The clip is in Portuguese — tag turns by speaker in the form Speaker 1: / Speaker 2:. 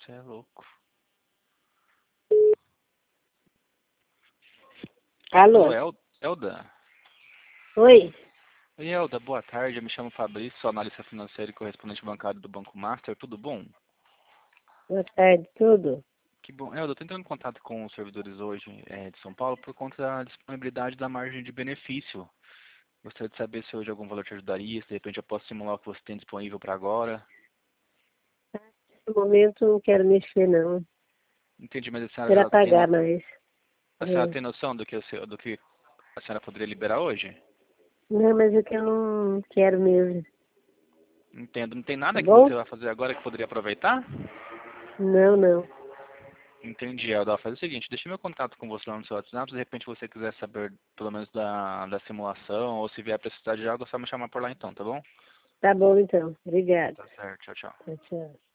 Speaker 1: Você é louco.
Speaker 2: Alô?
Speaker 1: Alô, Elda?
Speaker 2: Oi?
Speaker 1: Oi, Elda, boa tarde. Eu me chamo Fabrício, sou analista financeiro e correspondente bancário do Banco Master. Tudo bom?
Speaker 2: Boa tarde, tudo?
Speaker 1: Que bom. Elda, eu estou entrando em contato com os servidores hoje de São Paulo por conta da disponibilidade da margem de benefício. Gostaria de saber se hoje algum valor te ajudaria, se de repente eu posso simular o que você tem disponível para agora.
Speaker 2: No momento não quero mexer, não.
Speaker 1: Entendi, mas a senhora
Speaker 2: Quero
Speaker 1: já tem,
Speaker 2: pagar mais.
Speaker 1: a senhora
Speaker 2: É.
Speaker 1: tem noção do que a senhora poderia liberar hoje?
Speaker 2: Não, mas é que eu não quero mesmo.
Speaker 1: Entendo. Não tem
Speaker 2: Tá
Speaker 1: nada que
Speaker 2: bom?
Speaker 1: você vai fazer agora que poderia aproveitar?
Speaker 2: Não, não.
Speaker 1: Entendi, Elda. Faz o seguinte, deixa meu contato com você lá no seu WhatsApp, se de repente você quiser saber pelo menos da simulação, ou se vier precisar de algo, é só me chamar por lá então, tá bom?
Speaker 2: Tá bom, então. Obrigada.
Speaker 1: Tá certo, tchau, tchau.
Speaker 2: Tchau, tchau.